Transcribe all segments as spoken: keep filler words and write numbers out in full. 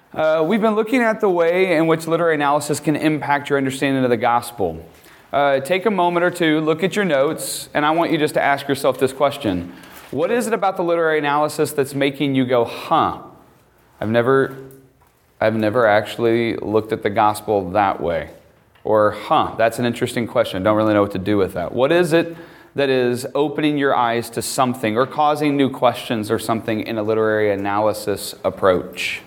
Uh, we've been looking at the way in which literary analysis can impact your understanding of the gospel. Uh, take a moment or two, look at your notes, and I want you just to ask yourself this question. What is it about the literary analysis that's making you go, huh, I've never, I've never actually looked at the gospel that way? Or, huh, that's an interesting question. I don't really know what to do with that. What is it that is opening your eyes to something or causing new questions or something in a literary analysis approach?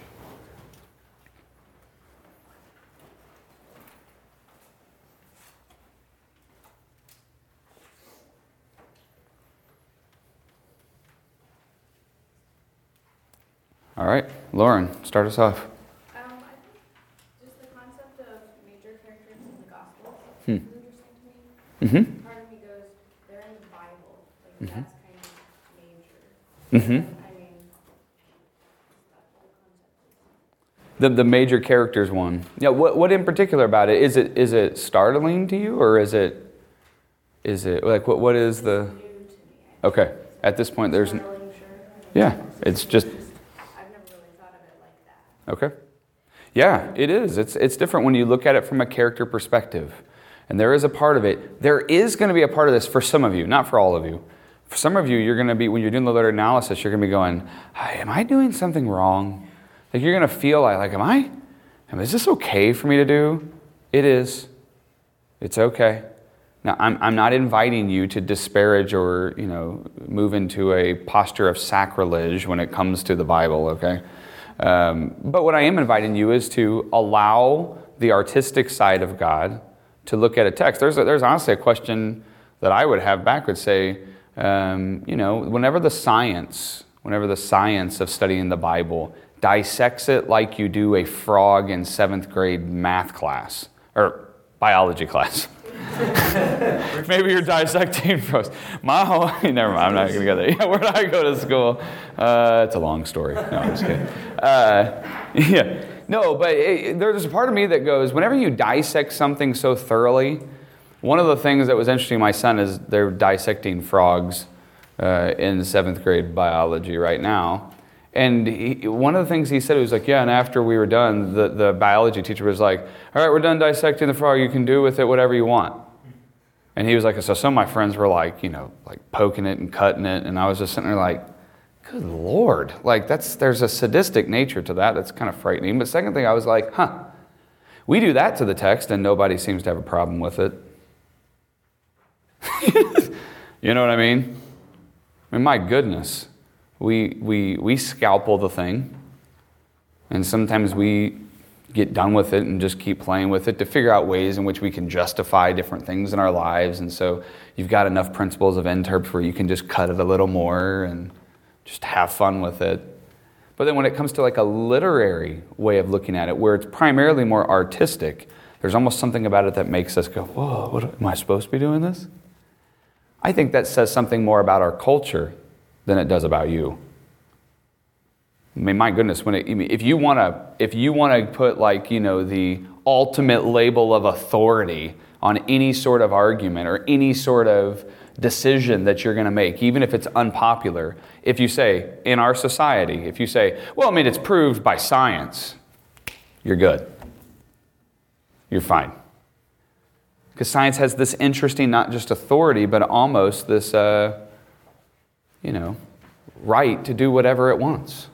All right, Lauren, start us off. Um, I think just the concept of major characters in the gospel Hmm. is interesting to me. Mm-hmm. Part of me goes, they're in the Bible. Like, Mhm. that's kind of major. Mm-hmm. I mean, that whole concept. The the major characters one. Yeah. What what in particular about it? Is it is it startling to you, or is it is it like what what is the? New to me. Okay. At this point, there's Startling, sure. yeah. It's just I've never really thought of it like that. okay. Yeah, it is. It's it's different when you look at it from a character perspective, and there is a part of it. There is going to be a part of this for some of you, not for all of you. For some of you, you're going to be when you're doing the literary analysis, you're going to be going, "Hi, am I doing something wrong?" Like you're going to feel like, like, am I? Am, is this okay for me to do? It is. It's okay. Now, I'm I'm not inviting you to disparage or you know move into a posture of sacrilege when it comes to the Bible. Okay, um, but what I am inviting you is to allow the artistic side of God to look at a text. There's a, there's honestly a question that I would have back would say, um, you know, whenever the science, whenever the science of studying the Bible dissects it like you do a frog in seventh grade math class or biology class. Maybe you're dissecting frogs. My whole, never mind, I'm not going to go there. Yeah, where did I go to school? Uh, it's a long story. No, I'm just kidding. Uh, yeah. No, but it, there's a part of me that goes, whenever you dissect something so thoroughly, one of the things that was interesting to my son is they're dissecting frogs uh, in seventh grade biology right now. And he, one of the things he said, he was like, yeah, and after we were done, the, the biology teacher was like, all right, we're done dissecting the frog. You can do with it whatever you want. And he was like, so some of my friends were like, you know, like poking it and cutting it. And I was just sitting there like, good Lord. Like that's there's a sadistic nature to that. That's kind of frightening. But second thing, I was like, huh, we do that to the text and nobody seems to have a problem with it. You know what I mean? I mean, my goodness. We we we scalpel the thing, and sometimes we get done with it and just keep playing with it to figure out ways in which we can justify different things in our lives. And so you've got enough principles of interps where you can just cut it a little more and just have fun with it. But then when it comes to like a literary way of looking at it, where it's primarily more artistic, there's almost something about it that makes us go, whoa, what, am I supposed to be doing this? I think that says something more about our culture than it does about you. I mean, my goodness, when it, if you want to, if you want to put like you know the ultimate label of authority on any sort of argument or any sort of decision that you're going to make, even if it's unpopular, if you say in our society, if you say, well, I mean, it's proved by science, you're good. You're fine. Because science has this interesting, not just authority, but almost this. Uh, you know, right to do whatever it wants.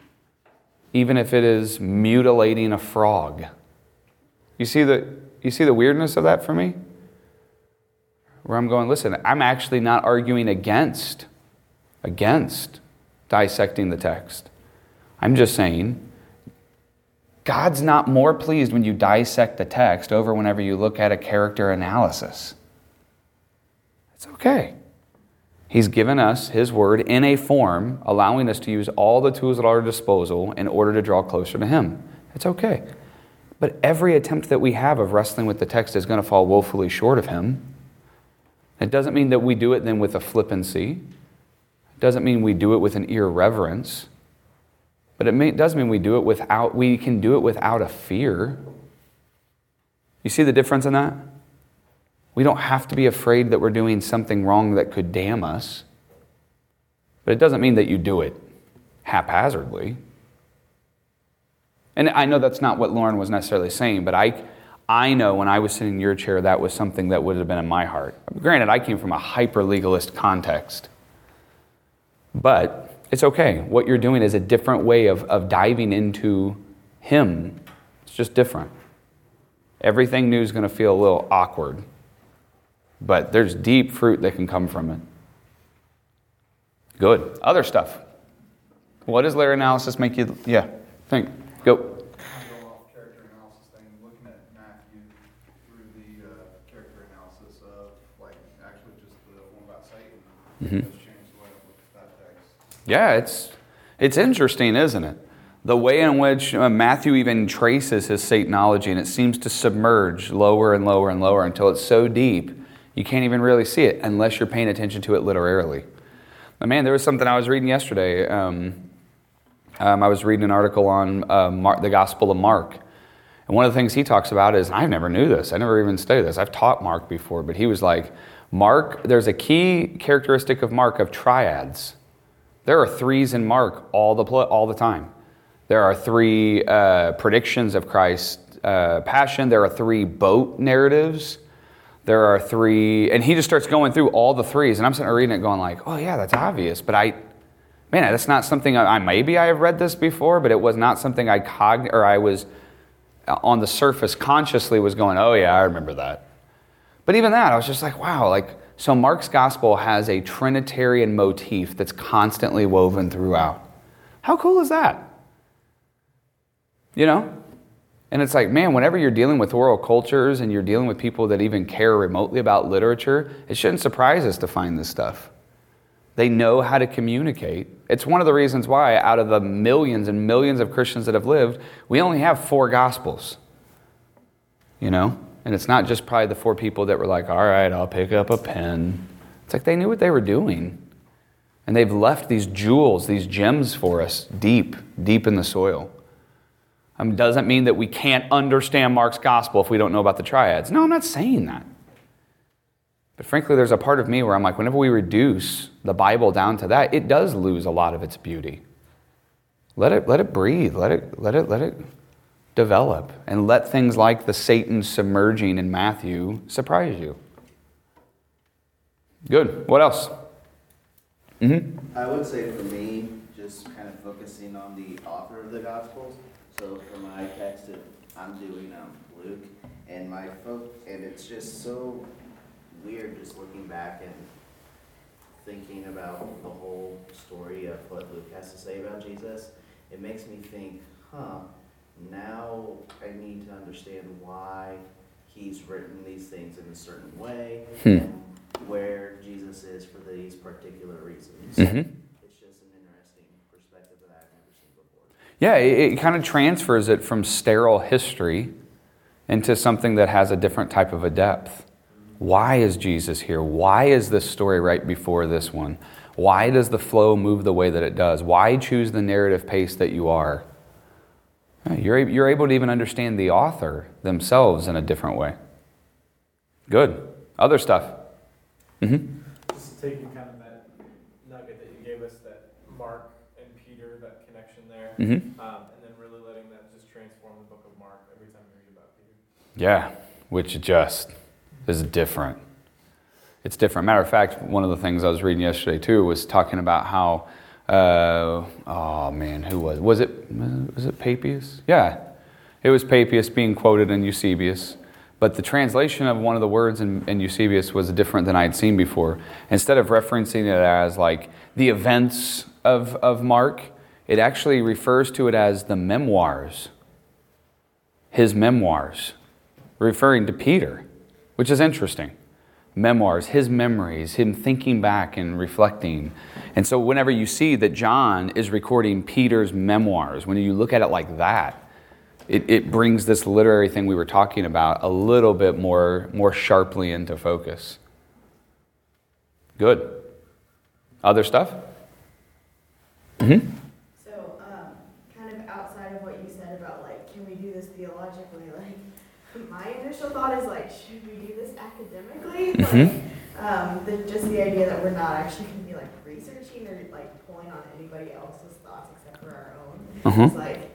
Even if it is mutilating a frog. You see the you see the weirdness of that for me? Where I'm going, listen, I'm actually not arguing against, against dissecting the text. I'm just saying, God's not more pleased when you dissect the text over whenever you look at a character analysis. It's okay. He's given us His Word in a form, allowing us to use all the tools at our disposal in order to draw closer to Him. It's okay. But every attempt that we have of wrestling with the text is going to fall woefully short of Him. It doesn't mean that we do it then with a flippancy. It doesn't mean we do it with an irreverence. But it, may, it does mean we do it without, we can do it without a fear. You see the difference in that? We don't have to be afraid that we're doing something wrong that could damn us. But it doesn't mean that you do it haphazardly. And I know that's not what Lauren was necessarily saying, but I, I know when I was sitting in your chair, that was something that would have been in my heart. Granted, I came from a hyper-legalist context. But it's okay. What you're doing is a different way of, of diving into Him. It's just different. Everything new is going to feel a little awkward. But there's deep fruit that can come from it. Good. Other stuff. What does layer analysis make you... Yeah, think. Go. Kind of going off character analysis thing, looking at Matthew through the uh, character analysis of, like, actually just the one about Satan. Mm-hmm. Has changed the way I look at that text. Yeah, it's it's interesting, isn't it? The way in which uh, Matthew even traces his Satanology, and it seems to submerge lower and lower and lower until it's so deep you can't even really see it unless you're paying attention to it literarily. But man, there was something I was reading yesterday. Um, um, I was reading an article on uh, Mark, the Gospel of Mark. And one of the things he talks about is, I never knew this. I never even studied this. I've taught Mark before, but he was like, Mark, there's a key characteristic of Mark of triads. There are threes in Mark all the pl- all the time. There are three uh, predictions of Christ's uh, passion. There are three boat narratives. There are three, and he just starts going through all the threes. And I'm sitting there reading it going like, oh yeah, that's obvious. But I, man, that's not something, I, I maybe I have read this before, but it was not something I cogn or I was on the surface consciously was going, oh yeah, I remember that. But even that, I was just like, wow, like, so Mark's gospel has a Trinitarian motif that's constantly woven throughout. How cool is that? You know? And it's like, man, whenever you're dealing with oral cultures and you're dealing with people that even care remotely about literature, it shouldn't surprise us to find this stuff. They know how to communicate. It's one of the reasons why out of the millions and millions of Christians that have lived, we only have four gospels. You know? And it's not just probably the four people that were like, all right, I'll pick up a pen. It's like they knew what they were doing. And they've left these jewels, these gems for us deep, deep in the soil. Um, doesn't mean that we can't understand Mark's gospel if we don't know about the triads. No, I'm not saying that. But frankly, there's a part of me where I'm like, whenever we reduce the Bible down to that, it does lose a lot of its beauty. Let it, let it breathe. Let it, let it, let it develop. And let things like the Satan submerging in Matthew surprise you. Good. What else? Mm-hmm. I would say for me, just kind of focusing on the author of the Gospels. So for my text, it, I'm doing um, Luke, and my fo- and it's just so weird just looking back and thinking about the whole story of what Luke has to say about Jesus. It makes me think, huh, now I need to understand why he's written these things in a certain way, Hmm. and where Jesus is for these particular reasons. Mm-hmm. It's just an interesting perspective that I've never seen before. Yeah, it, it kind of transfers it from sterile history into something that has a different type of a depth. Why is Jesus here? Why is this story right before this one? Why does the flow move the way that it does? Why choose the narrative pace that you are? You're, you're able to even understand the author themselves in a different way. Good. Other stuff. Mm-hmm. Just taking kind of that nugget that you gave us, that Mark and Peter, that connection there, Mm-hmm. um, and then really letting that just transform the book of Mark every time you read about Peter. Yeah, which just is different. It's different. Matter of fact, one of the things I was reading yesterday too was talking about how, uh, oh man, who was was it? Was it Papias? Yeah, it was Papias being quoted in Eusebius. But the translation of one of the words in, in Eusebius was different than I had seen before. Instead of referencing it as like the events of, of Mark, it actually refers to it as the memoirs. His memoirs, referring to Peter, which is interesting. Memoirs, his memories, him thinking back and reflecting. And so whenever you see that John is recording Peter's memoirs, when you look at it like that, It, it brings this literary thing we were talking about a little bit more, more sharply into focus. Good. Other stuff? Mm-hmm. So, um, kind of outside of what you said about, like, can we do this theologically? Like, my initial thought is, like, should we do this academically? Mm-hmm. Like, um, the, just the idea that we're not actually going to be, like, researching or, like, pulling on anybody else's thoughts except for our own. Uh-huh. It's like,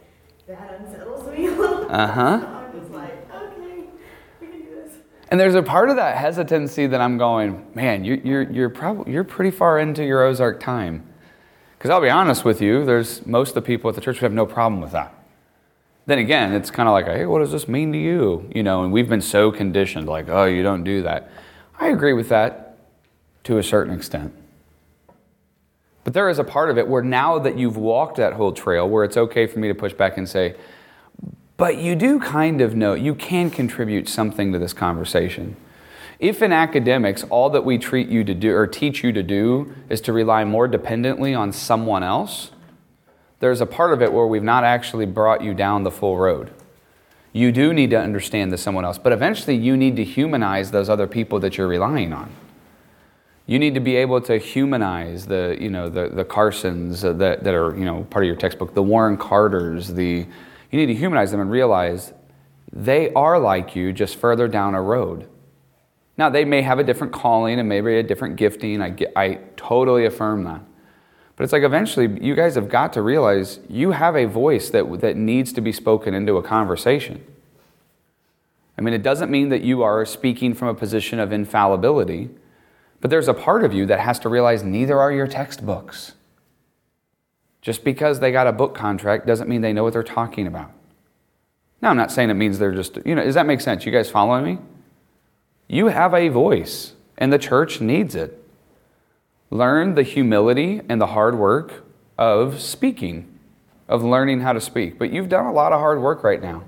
that unsettles me a little. Uh-huh. So I'm just like, okay, we can do this. And there's a part of that hesitancy that I'm going, man, you're you're you're probably you're pretty far into your Ozark time. Because I'll be honest with you, there's most of the people at the church who have no problem with that. Then again, it's kind of like, hey, what does this mean to you? You know, and we've been so conditioned, like, oh, you don't do that. I agree with that to a certain extent. But there is a part of it where now that you've walked that whole trail, where it's okay for me to push back and say, but you do kind of know, you can contribute something to this conversation. If in academics, all that we treat you to do or teach you to do is to rely more dependently on someone else, there's a part of it where we've not actually brought you down the full road. You do need to understand the someone else, but eventually you need to humanize those other people that you're relying on. You need to be able to humanize the, you know, the, the Carsons that, that are, you know, part of your textbook, the Warren Carters, the, you need to humanize them and realize they are like you, just further down a road. Now, they may have a different calling and maybe a different gifting. I, get, I totally affirm that. But it's like eventually you guys have got to realize you have a voice that, that needs to be spoken into a conversation. I mean, it doesn't mean that you are speaking from a position of infallibility, but there's a part of you that has to realize neither are your textbooks. Just because they got a book contract doesn't mean they know what they're talking about. Now, I'm not saying it means they're just, you know, does that make sense? You guys following me? You have a voice, and the church needs it. Learn the humility and the hard work of speaking, of learning how to speak. But you've done a lot of hard work right now.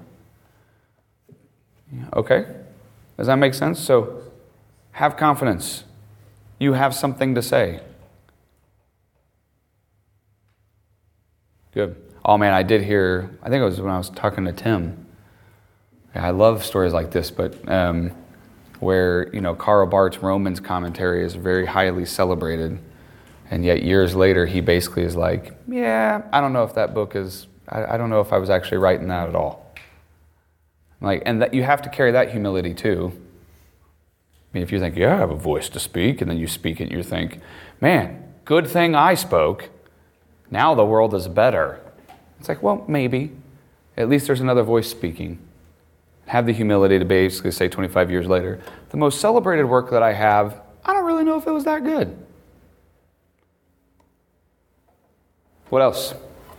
Okay? Does that make sense? So, have confidence. You have something to say. Good. Oh man, I did hear, I think it was when I was talking to Tim. I love stories like this, but um, where, you know, Karl Barth's Romans commentary is very highly celebrated. And yet years later, he basically is like, yeah, I don't know if that book is, I, I don't know if I was actually writing that at all. Like, and that you have to carry that humility too. I mean, if you think, yeah, I have a voice to speak, and then you speak it, and you think, man, good thing I spoke. Now the world is better. It's like, well, maybe. At least there's another voice speaking. Have the humility to basically say twenty-five years later, the most celebrated work that I have, I don't really know if it was that good. What else?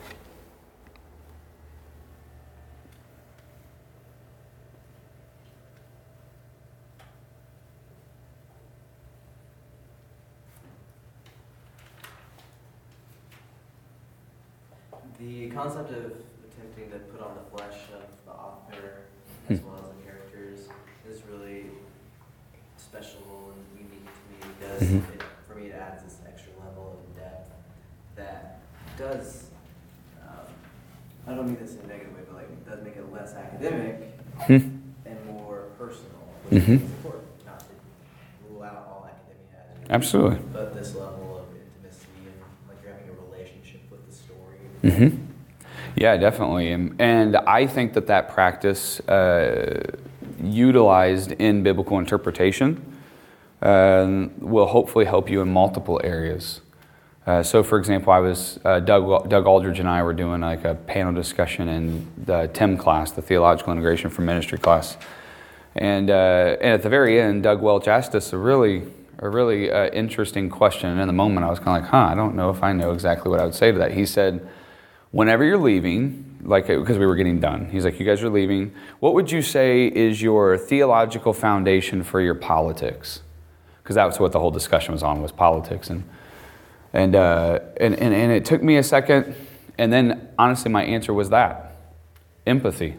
The concept of attempting to put on the flesh of the author as well as the characters is really special and unique to me because Mhm. it, for me it adds this extra level of depth that does, um, I don't mean this in a negative way, but like it does make it less academic Hmm. and more personal, which Mhm. is important, not to rule out all academia, Absolutely. but this level of intimacy and like you're having a relationship with the story. Mm-hmm. Yeah, definitely. And, and I think that that practice uh, utilized in biblical interpretation uh, will hopefully help you in multiple areas. Uh, so, for example, I was uh, Doug, Doug Aldridge and I were doing like a panel discussion in the T I M class, the Theological Integration for Ministry class. And, uh, and at the very end, Doug Welch asked us a really a really uh, interesting question. And in the moment, I was kind of like, huh, I don't know if I know exactly what I would say to that. He said, whenever you're leaving, like because we were getting done, he's like, you guys are leaving, what would you say is your theological foundation for your politics? Because that's what the whole discussion was on, was politics. And and, uh, and and and it took me a second, and then honestly my answer was that, empathy.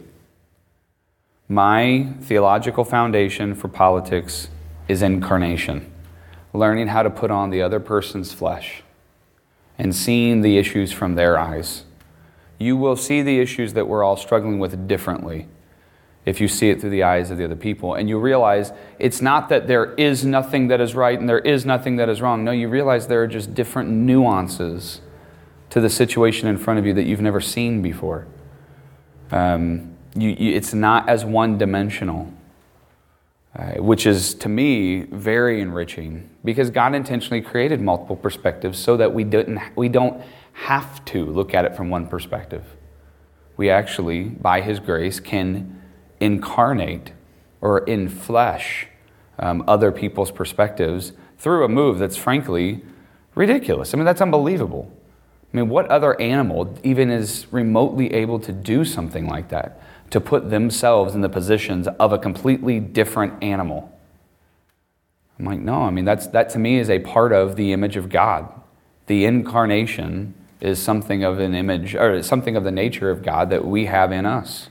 My theological foundation for politics is incarnation, learning how to put on the other person's flesh and seeing the issues from their eyes. You will see the issues that we're all struggling with differently if you see it through the eyes of the other people. And you realize it's not that there is nothing that is right and there is nothing that is wrong. No, you realize there are just different nuances to the situation in front of you that you've never seen before. Um, you, you, it's not as one-dimensional, uh, which is, to me, very enriching because God intentionally created multiple perspectives so that we didn't, we don't have to look at it from one perspective. we actually, by his grace, can incarnate or inflesh um, other people's perspectives through a move that's frankly ridiculous. I mean, that's unbelievable. I mean, what other animal even is remotely able to do something like that, to put themselves in the positions of a completely different animal? I'm like, no, I mean, that's that to me is a part of the image of God. The incarnation is something of an image, or something of the nature of God that we have in us.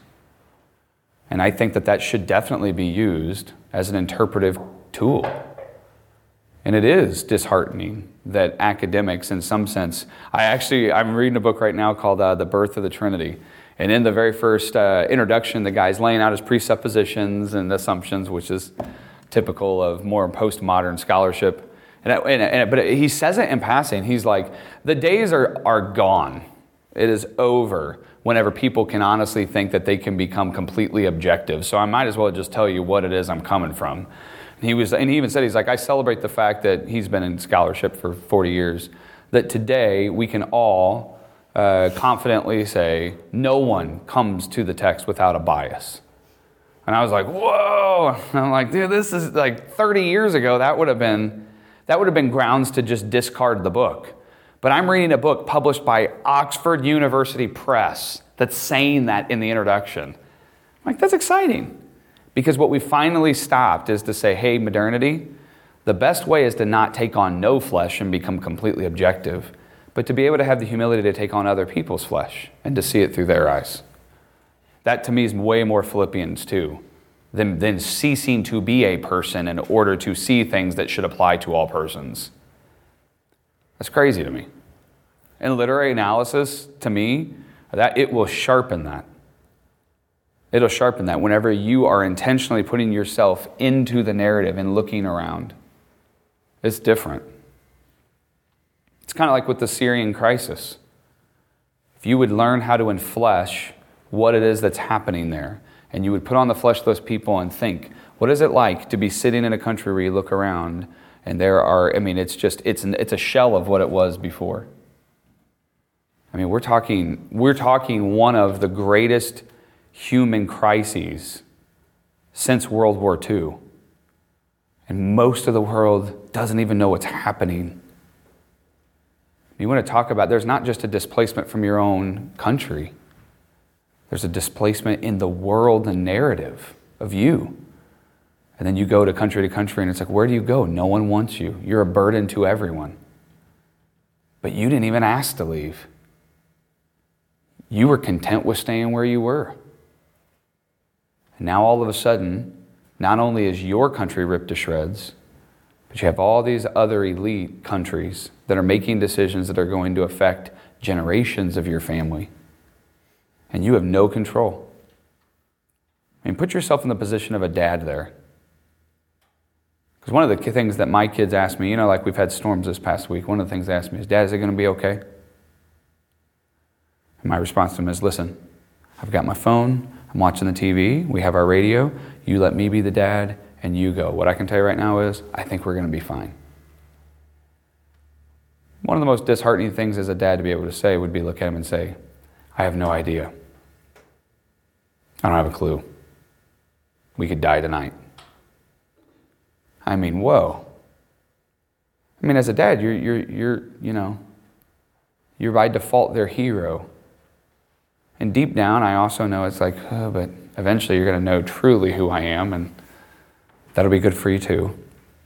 And I think that that should definitely be used as an interpretive tool. And it is disheartening that academics, in some sense, I actually, I'm reading a book right now called uh, The Birth of the Trinity. And in the very first uh, introduction, the guy's laying out his presuppositions and assumptions, which is typical of more postmodern scholarship. And, and, and, but he says it in passing. He's like, the days are, are gone. It is over whenever people can honestly think that they can become completely objective. So I might as well just tell you what it is I'm coming from. And he was, and he even said, he's like, I celebrate the fact that he's been in scholarship for forty years, that today we can all uh, confidently say, no one comes to the text without a bias. And I was like, whoa. And I'm like, dude, this is like thirty years ago, that would have been, that would have been grounds to just discard the book. But I'm reading a book published by Oxford University Press that's saying that in the introduction. I'm like, that's exciting. Because what we finally stopped is to say, hey, modernity, the best way is to not take on no flesh and become completely objective, but to be able to have the humility to take on other people's flesh and to see it through their eyes. That to me is way more Philippians two than, than ceasing to be a person in order to see things that should apply to all persons. That's crazy to me. In literary analysis, to me, that it will sharpen that. It'll sharpen that whenever you are intentionally putting yourself into the narrative and looking around. It's different. It's kind of like with the Syrian crisis. If you would learn how to enflesh what it is that's happening there, and you would put on the flesh of those people and think, what is it like to be sitting in a country where you look around and there are, I mean, it's just, it's it's a shell of what it was before. I mean, we're talking, we're talking one of the greatest human crises since World War Two. And most of the world doesn't even know what's happening. You want to talk about, there's not just a displacement from your own country. There's a displacement in the world and narrative of you. And then you go to country to country and it's like, where do you go? No one wants you. You're a burden to everyone. But you didn't even ask to leave. You were content with staying where you were. And now all of a sudden, not only is your country ripped to shreds, but you have all these other elite countries that are making decisions that are going to affect generations of your family. And you have no control. I mean, put yourself in the position of a dad there. Because one of the things that my kids ask me, you know, like we've had storms this past week, one of the things they ask me is, Dad, is it going to be okay? And my response to them is, listen, I've got my phone, I'm watching the T V, we have our radio, you let me be the dad, and you go. What I can tell you right now is, I think we're going to be fine. One of the most disheartening things as a dad to be able to say would be look at him and say, I have no idea. I don't have a clue. We could die tonight. I mean, whoa. I mean, as a dad, you're, you're, you're, you know, you're by default their hero. And deep down, I also know it's like, oh, but eventually you're going to know truly who I am, and that'll be good for you too.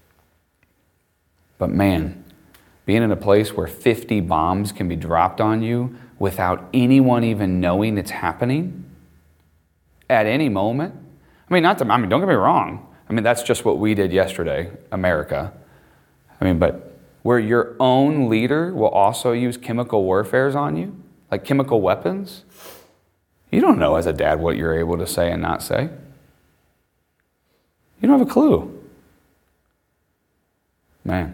But man, being in a place where fifty bombs can be dropped on you without anyone even knowing it's happening at any moment. I mean, not to, I mean, don't get me wrong. I mean, that's just what we did yesterday, America. I mean, but where your own leader will also use chemical warfares on you, like chemical weapons, you don't know as a dad what you're able to say and not say. You don't have a clue. Man.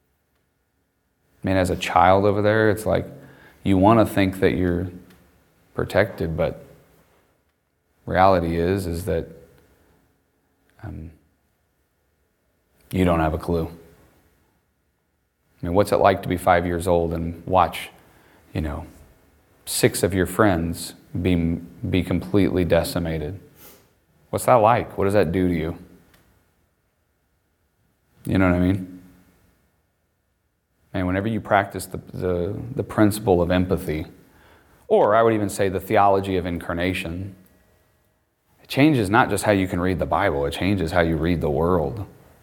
I mean, as a child over there, it's like you want to think that you're protected, but reality is, is that um, you don't have a clue. I mean, what's it like to be five years old and watch, you know, six of your friends be, be completely decimated. What's that like? What does that do to you? You know what I mean? And whenever you practice the, the, the principle of empathy, or I would even say the theology of incarnation, it changes not just how you can read the Bible, it changes how you read the world.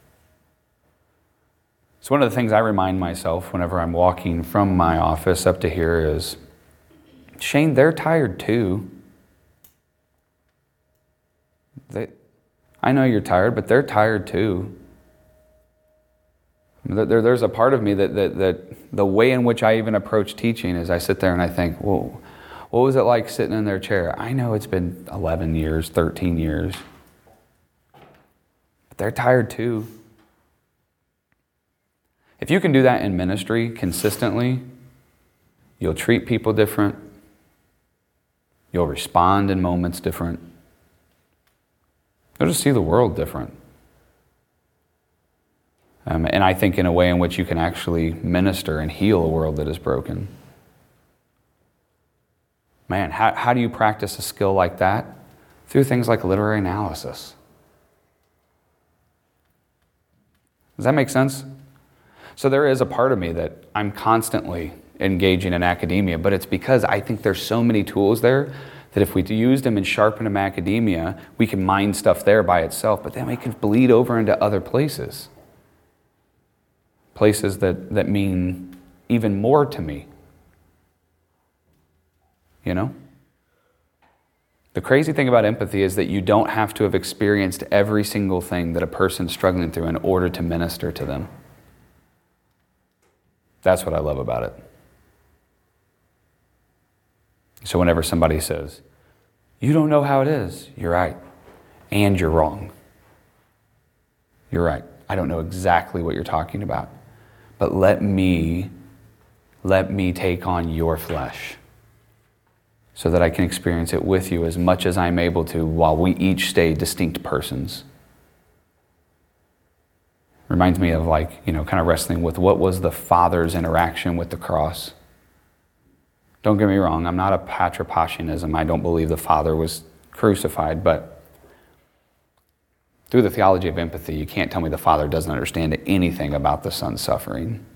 So one of the things I remind myself whenever I'm walking from my office up to here is, Shane, they're tired too. They, I know you're tired, but they're tired too. There, there's a part of me that, that, that the way in which I even approach teaching is I sit there and I think, well, what was it like sitting in their chair? I know it's been eleven years, thirteen years. But they're tired too. If you can do that in ministry consistently, you'll treat people different. You'll respond in moments different. You'll just see the world different. Um, and I think in a way in which you can actually minister and heal a world that is broken. Man, how, how do you practice a skill like that? Through things like literary analysis. Does that make sense? So there is a part of me that I'm constantly engaging in academia, but it's because I think there's so many tools there that if we used them and sharpened them in academia, we can mine stuff there by itself, but then we can bleed over into other places. Places that, that mean even more to me. You know? The crazy thing about empathy is that you don't have to have experienced every single thing that a person's struggling through in order to minister to them. That's what I love about it. So whenever somebody says, you don't know how it is, you're right. And you're wrong. You're right. I don't know exactly what you're talking about. But let me, let me take on your flesh so that I can experience it with you as much as I'm able to while we each stay distinct persons. Reminds me of like, you know, kind of wrestling with what was the Father's interaction with the cross. Don't get me wrong, I'm not a patripassianism. I don't believe the Father was crucified, but through the theology of empathy, you can't tell me the Father doesn't understand anything about the Son's suffering.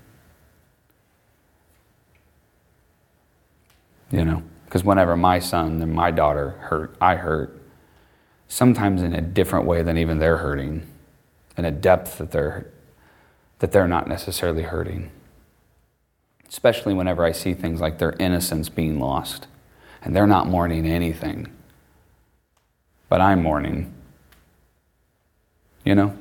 You know, because whenever my son and my daughter hurt, I hurt, sometimes in a different way than even they're hurting, in a depth that they're that they're not necessarily hurting. Especially whenever I see things like their innocence being lost, and they're not mourning anything, but I'm mourning. You know?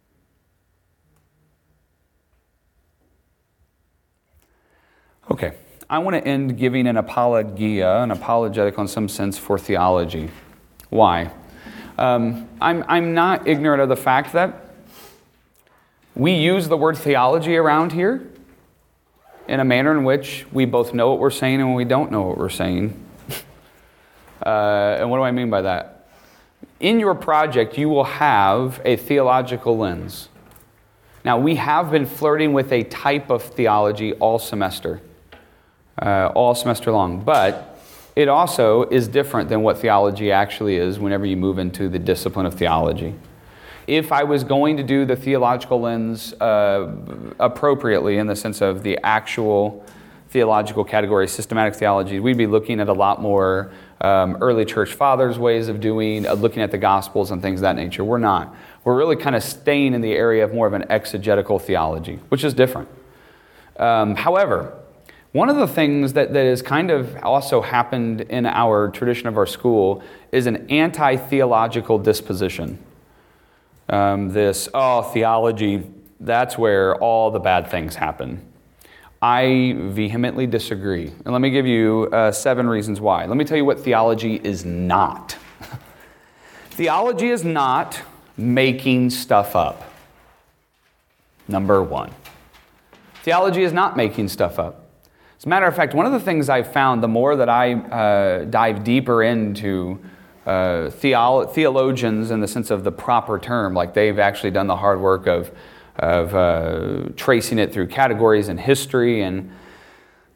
Okay, I want to end giving an apologia, an apologetic in some sense for theology. Why? Um, I'm, I'm not ignorant of the fact that we use the word theology around here in a manner in which we both know what we're saying and we don't know what we're saying. uh, and what do I mean by that? In your project, you will have a theological lens. Now, we have been flirting with a type of theology all semester, uh, all semester long, but it also is different than what theology actually is whenever you move into the discipline of theology. If I was going to do the theological lens uh, appropriately in the sense of the actual theological category, systematic theology, we'd be looking at a lot more um, early church fathers' ways of doing, uh, looking at the Gospels and things of that nature. We're not. We're really kind of staying in the area of more of an exegetical theology, which is different. Um, however, one of the things that, that has kind of also happened in our tradition of our school is an anti-theological disposition. Um, this, oh, theology, that's where all the bad things happen. I vehemently disagree. And let me give you uh, seven reasons why. Let me tell you what theology is not. Theology is not making stuff up. Number one. Theology is not making stuff up. As a matter of fact, one of the things I've found, the more that I uh, dive deeper into Uh, theolo- theologians in the sense of the proper term, like they've actually done the hard work of, of uh, tracing it through categories and history, and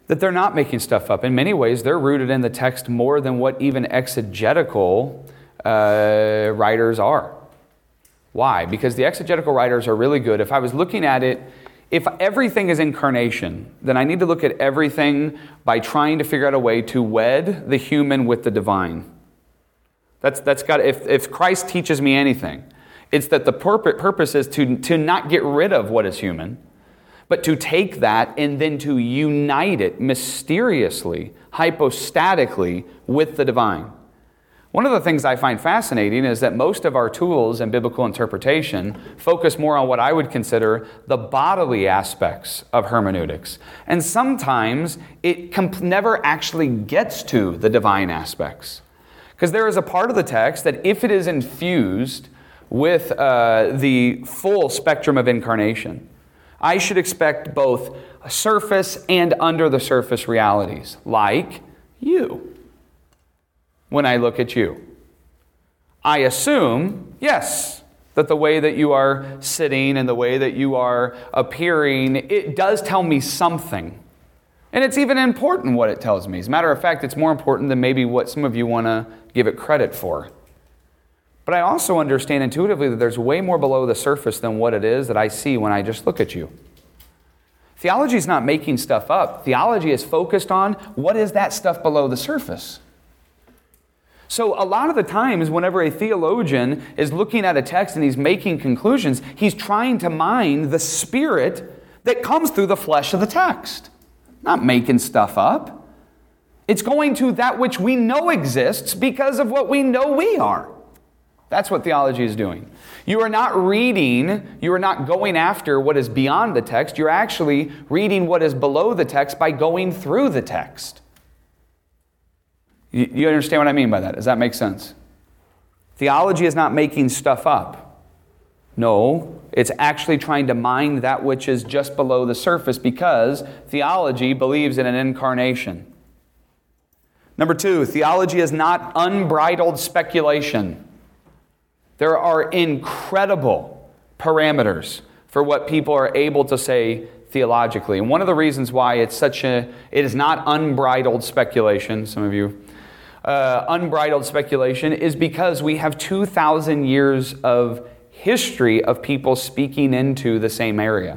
that they're not making stuff up. In many ways, they're rooted in the text more than what even exegetical uh, writers are. Why? Because the exegetical writers are really good. If I was looking at it, if everything is incarnation, then I need to look at everything by trying to figure out a way to wed the human with the divine. That's that's got. If if Christ teaches me anything, it's that the purpose purpose is to to not get rid of what is human, but to take that and then to unite it mysteriously, hypostatically with the divine. One of the things I find fascinating is that most of our tools in biblical interpretation focus more on what I would consider the bodily aspects of hermeneutics. And sometimes it comp- never actually gets to the divine aspects. Because there is a part of the text that if it is infused with uh, the full spectrum of incarnation, I should expect both surface and under the surface realities, like you. When I look at you, I assume, yes, that the way that you are sitting and the way that you are appearing, it does tell me something. And it's even important what it tells me. As a matter of fact, it's more important than maybe what some of you want to give it credit for. But I also understand intuitively that there's way more below the surface than what it is that I see when I just look at you. Theology is not making stuff up. Theology is focused on what is that stuff below the surface. So a lot of the times, whenever a theologian is looking at a text and he's making conclusions, he's trying to mine the spirit that comes through the flesh of the text. Not making stuff up. It's going to that which we know exists because of what we know we are. That's what theology is doing. You are not reading, you are not going after what is beyond the text. You're actually reading what is below the text by going through the text. You understand what I mean by that? Does that make sense? Theology is not making stuff up. No, it's actually trying to mine that which is just below the surface because theology believes in an incarnation. Number two, theology is not unbridled speculation. There are incredible parameters for what people are able to say theologically. And one of the reasons why it's such a, it is not unbridled speculation, some of you, Uh, unbridled speculation is because we have two thousand years of history of people speaking into the same area.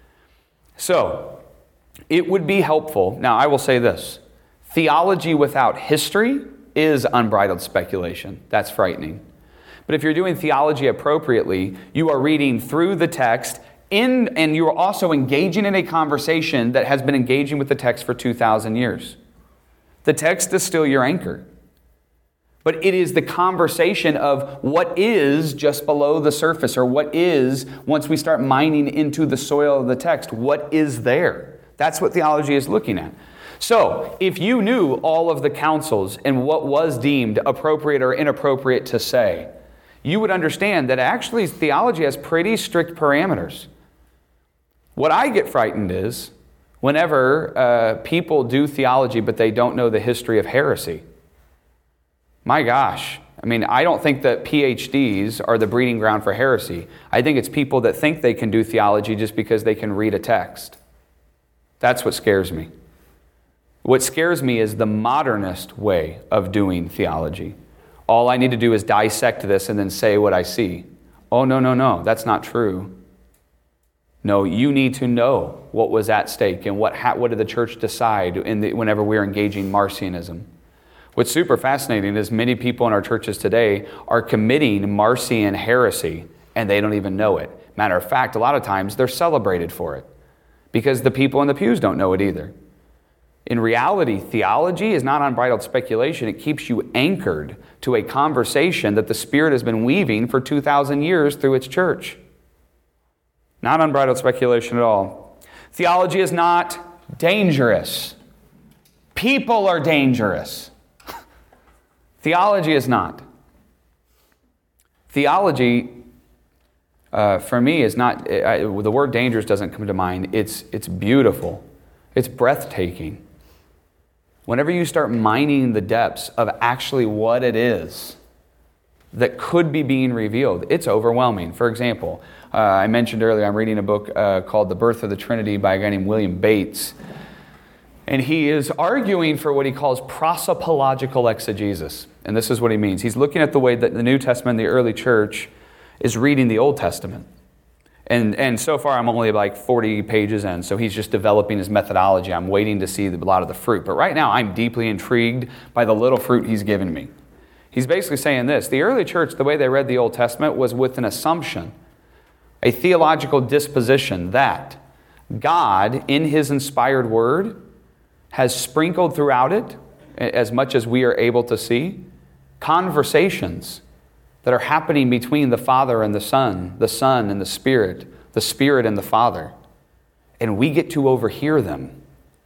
So, it would be helpful. Now, I will say this. Theology without history is unbridled speculation. That's frightening. But if you're doing theology appropriately, you are reading through the text in, and you are also engaging in a conversation that has been engaging with the text for two thousand years. The text is still your anchor. But it is the conversation of what is just below the surface, or what is, once we start mining into the soil of the text, what is there? That's what theology is looking at. So, if you knew all of the counsels and what was deemed appropriate or inappropriate to say, you would understand that actually theology has pretty strict parameters. What I get frightened is whenever uh, people do theology but they don't know the history of heresy. My gosh. I mean, I don't think that P H Ds are the breeding ground for heresy. I think it's people that think they can do theology just because they can read a text. That's what scares me. What scares me is the modernist way of doing theology. All I need to do is dissect this and then say what I see. Oh, no, no, no, that's not true. No, you need to know what was at stake and what what did the church decide in the, whenever we were engaging Marcionism. What's super fascinating is many people in our churches today are committing Marcion heresy and they don't even know it. Matter of fact, a lot of times they're celebrated for it because the people in the pews don't know it either. In reality, theology is not unbridled speculation. It keeps you anchored to a conversation that the Spirit has been weaving for two thousand years through its church. Not unbridled speculation at all. Theology is not dangerous. People are dangerous. Theology is not. Theology, uh, for me, is not, I, the word dangerous doesn't come to mind. It's, it's beautiful. It's breathtaking. Whenever you start mining the depths of actually what it is that could be being revealed, it's overwhelming. For example, uh, I mentioned earlier, I'm reading a book uh, called The Birth of the Trinity by a guy named William Bates. And he is arguing for what he calls prosopological exegesis. And this is what he means. He's looking at the way that the New Testament, the early church, is reading the Old Testament. And and so far I'm only like forty pages in, so he's just developing his methodology. I'm waiting to see a lot of the fruit. But right now I'm deeply intrigued by the little fruit he's given me. He's basically saying this: the early church, the way they read the Old Testament, was with an assumption, a theological disposition that God, in his inspired word, has sprinkled throughout it, as much as we are able to see, conversations that are happening between the Father and the Son, the Son and the Spirit, the Spirit and the Father. And we get to overhear them.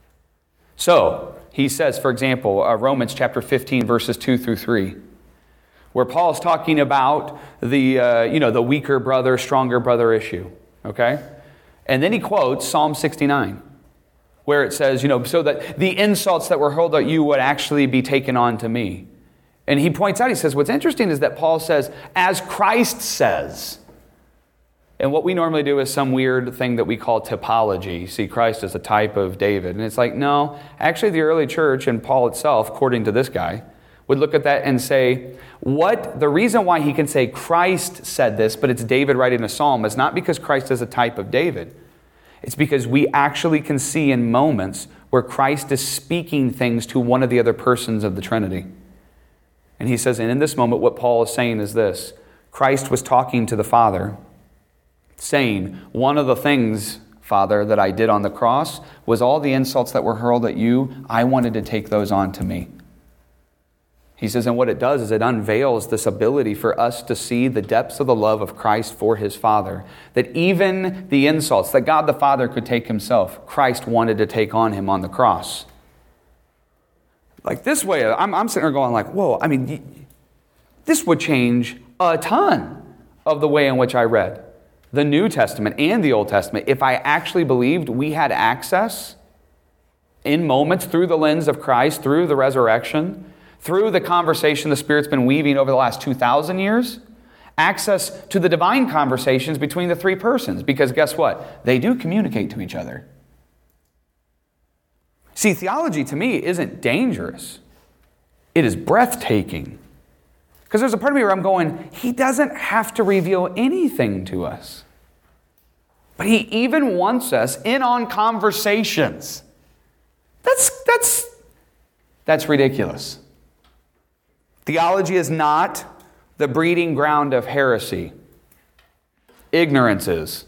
So, he says, for example, uh, Romans chapter fifteen, verses two through three, where Paul's talking about the, uh, you know, the weaker brother, stronger brother issue, okay? And then he quotes Psalm sixty-nine, where it says, you know, so that the insults that were hurled at you would actually be taken on to me. And he points out, he says, what's interesting is that Paul says, as Christ says. And what we normally do is some weird thing that we call typology. You see Christ as a type of David. And it's like, no, actually the early church and Paul itself, according to this guy, would look at that and say, what the reason why he can say Christ said this, but it's David writing a psalm, is not because Christ is a type of David. It's because we actually can see in moments where Christ is speaking things to one of the other persons of the Trinity. And he says, and in this moment, what Paul is saying is this: Christ was talking to the Father, saying, one of the things, Father, that I did on the cross was all the insults that were hurled at you, I wanted to take those on to me. He says, and what it does is it unveils this ability for us to see the depths of the love of Christ for his Father. That even the insults that God the Father could take himself, Christ wanted to take on him on the cross. Like this way, I'm, I'm sitting there going like, whoa, I mean, this would change a ton of the way in which I read the New Testament and the Old Testament if I actually believed we had access in moments through the lens of Christ, through the resurrection, through the conversation the Spirit's been weaving over the last two thousand years, access to the divine conversations between the three persons. Because guess what? They do communicate to each other. See, theology to me isn't dangerous. It is breathtaking. Because there's a part of me where I'm going, he doesn't have to reveal anything to us. But he even wants us in on conversations. That's, that's, that's ridiculous. Theology is not the breeding ground of heresy. Ignorance is.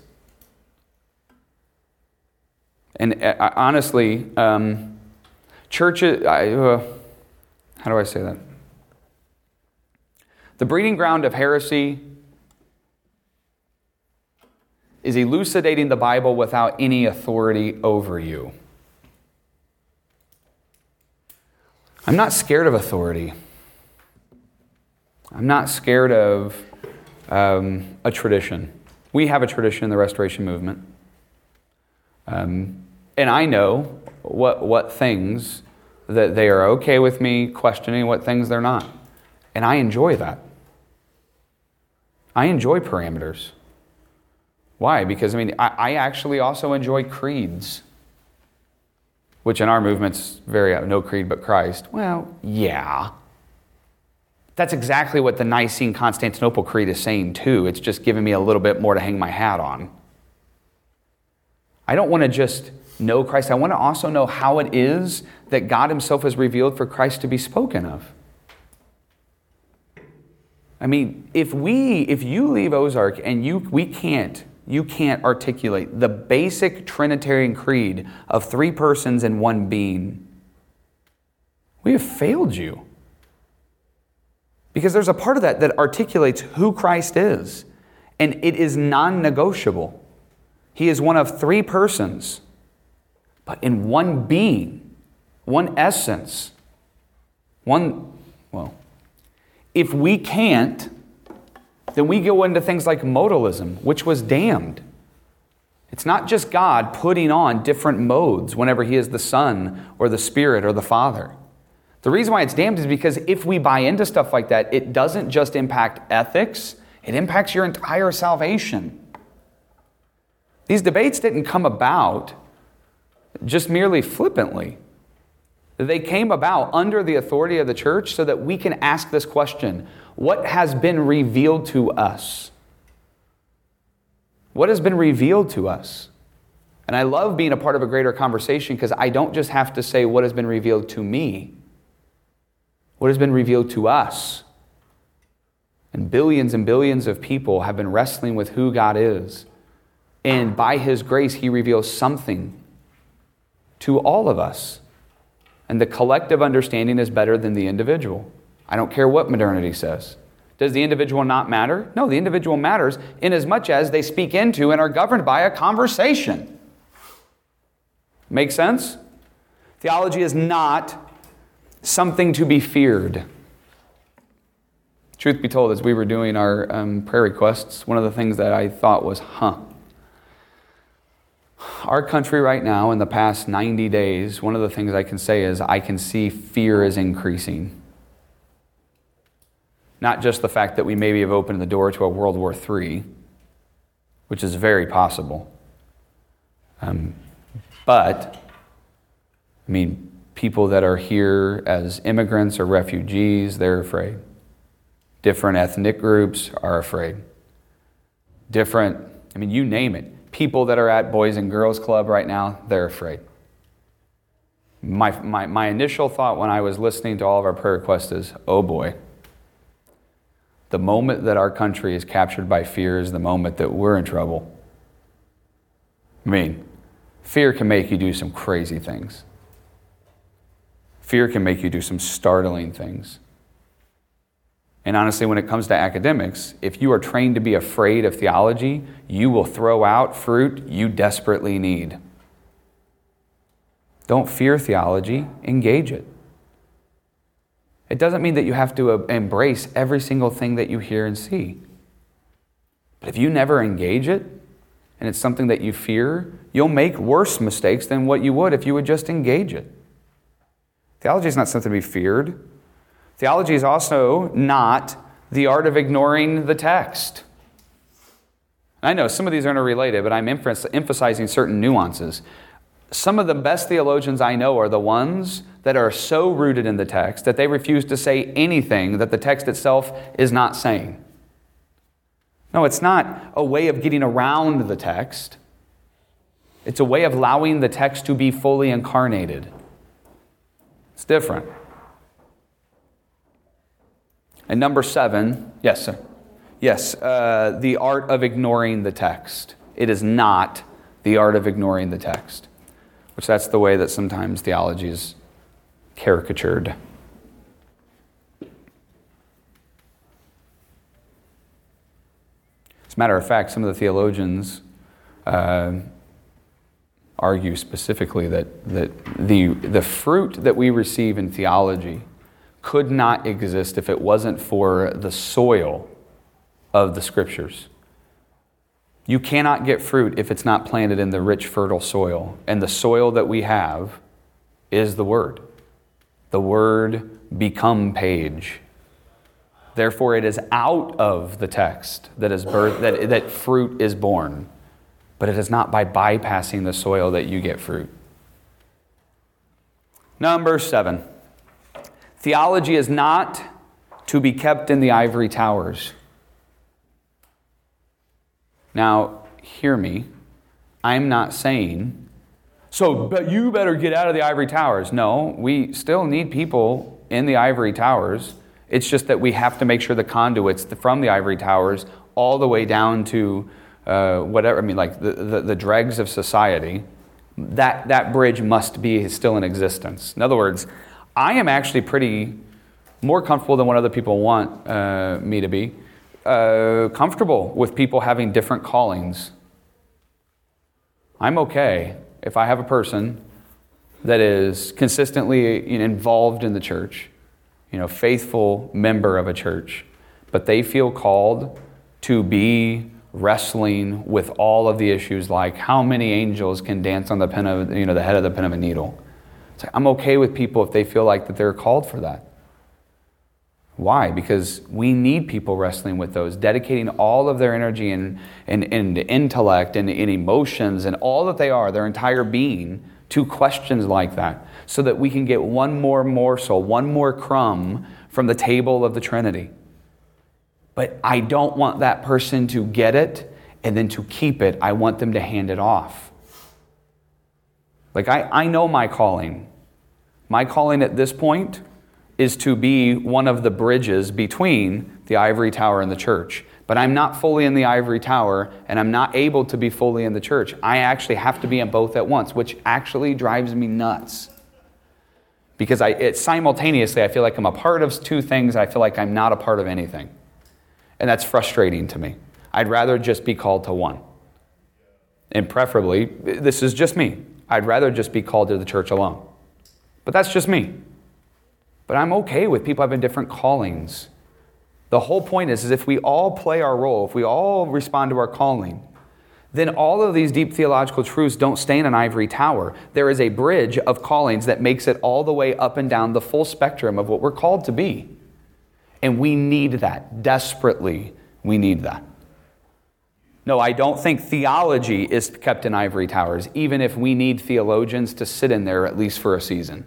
And uh, honestly, um, churches, I, uh, how do I say that? The breeding ground of heresy is elucidating the Bible without any authority over you. I'm not scared of authority. I'm not scared of um, a tradition. We have a tradition in the Restoration Movement. Um, and I know what what things that they are okay with me questioning, what things they're not. And I enjoy that. I enjoy parameters. Why? Because, I mean, I, I actually also enjoy creeds. Which in our movement's very, no creed but Christ. Well, yeah. That's exactly what the Nicene Constantinople Creed is saying too. It's just giving me a little bit more to hang my hat on. I don't want to just know Christ. I want to also know how it is that God himself has revealed for Christ to be spoken of. I mean, if we, if you leave Ozark and you, we can't, you can't articulate the basic Trinitarian creed of three persons and one being, we have failed you. Because there's a part of that that articulates who Christ is. And it is non-negotiable. He is one of three persons, but in one being, one essence, one, well, if we can't, then we go into things like modalism, which was damned. It's not just God putting on different modes whenever he is the Son or the Spirit or the Father. The reason why it's damned is because if we buy into stuff like that, it doesn't just impact ethics, it impacts your entire salvation. These debates didn't come about just merely flippantly. They came about under the authority of the church so that we can ask this question: what has been revealed to us? What has been revealed to us? And I love being a part of a greater conversation because I don't just have to say what has been revealed to me. What has been revealed to us? And billions and billions of people have been wrestling with who God is. And by His grace, He reveals something to all of us. And the collective understanding is better than the individual. I don't care what modernity says. Does the individual not matter? No, the individual matters inasmuch as they speak into and are governed by a conversation. Make sense? Theology is not something to be feared. Truth be told, as we were doing our um, prayer requests, one of the things that I thought was, huh. Our country right now, in the past ninety days, one of the things I can say is I can see fear is increasing. Not just the fact that we maybe have opened the door to a World War Three, which is very possible. Um, but, I mean, people that are here as immigrants or refugees, they're afraid. Different ethnic groups are afraid. Different, I mean, you name it. People that are at Boys and Girls Club right now, they're afraid. My, my, my initial thought when I was listening to all of our prayer requests is, oh boy. The moment that our country is captured by fear is the moment that we're in trouble. I mean, fear can make you do some crazy things. Fear can make you do some startling things. And honestly, when it comes to academics, if you are trained to be afraid of theology, you will throw out fruit you desperately need. Don't fear theology, engage it. It doesn't mean that you have to embrace every single thing that you hear and see. But if you never engage it, and it's something that you fear, you'll make worse mistakes than what you would if you would just engage it. Theology is not something to be feared. Theology is also not the art of ignoring the text. I know some of these are interrelated, but I'm emphasizing certain nuances. Some of the best theologians I know are the ones that are so rooted in the text that they refuse to say anything that the text itself is not saying. No, it's not a way of getting around the text. It's a way of allowing the text to be fully incarnated. It's different. And number seven, yes, sir. Yes, uh, the art of ignoring the text. It is not the art of ignoring the text, which that's the way that sometimes theology is caricatured. As a matter of fact, some of the theologians uh, argue specifically that, that the, the fruit that we receive in theology could not exist if it wasn't for the soil of the Scriptures. You cannot get fruit if it's not planted in the rich, fertile soil. And the soil that we have is the Word. The Word become page. Therefore, it is out of the text that is birth, that, that fruit is born. But it is not by bypassing the soil that you get fruit. Number seven. Theology is not to be kept in the ivory towers. Now, hear me. I'm not saying, so but you better get out of the ivory towers. No, we still need people in the ivory towers. It's just that we have to make sure the conduits from the ivory towers all the way down to uh, whatever, I mean, like the, the, the dregs of society, that, that bridge must be still in existence. In other words, I am actually pretty more comfortable than what other people want uh, me to be. Uh, comfortable with people having different callings. I'm okay if I have a person that is consistently you know, involved in the church, you know, faithful member of a church, but they feel called to be wrestling with all of the issues like how many angels can dance on the pin of you know the head of the pin of a needle. It's like, I'm okay with people if they feel like that they're called for that. Why? Because we need people wrestling with those, dedicating all of their energy and, and, and intellect and, and emotions and all that they are, their entire being, to questions like that so that we can get one more morsel, one more crumb from the table of the Trinity. But I don't want that person to get it and then to keep it. I want them to hand it off. Like I, I know my calling. My calling at this point is to be one of the bridges between the ivory tower and the church. But I'm not fully in the ivory tower, and I'm not able to be fully in the church. I actually have to be in both at once, which actually drives me nuts. Because I it, simultaneously, I feel like I'm a part of two things, I feel like I'm not a part of anything. And that's frustrating to me. I'd rather just be called to one. And preferably, this is just me, I'd rather just be called to the church alone. But that's just me. But I'm okay with people having different callings. The whole point is, is if we all play our role, if we all respond to our calling, then all of these deep theological truths don't stay in an ivory tower. There is a bridge of callings that makes it all the way up and down the full spectrum of what we're called to be. And we need that. Desperately, we need that. No, I don't think theology is kept in ivory towers, even if we need theologians to sit in there at least for a season.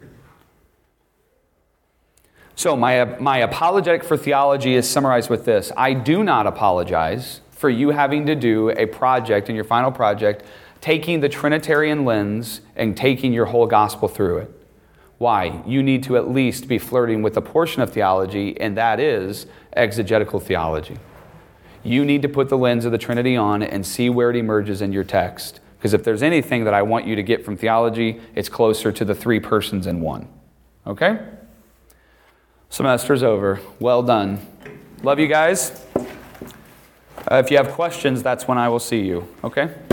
So my, my apologetic for theology is summarized with this. I do not apologize for you having to do a project in your final project, taking the Trinitarian lens and taking your whole gospel through it. Why? You need to at least be flirting with a portion of theology, and that is exegetical theology. You need to put the lens of the Trinity on and see where it emerges in your text. Because if there's anything that I want you to get from theology, it's closer to the three persons in one. Okay? Semester's over. Well done. Love you guys. Uh, if you have questions, that's when I will see you. Okay?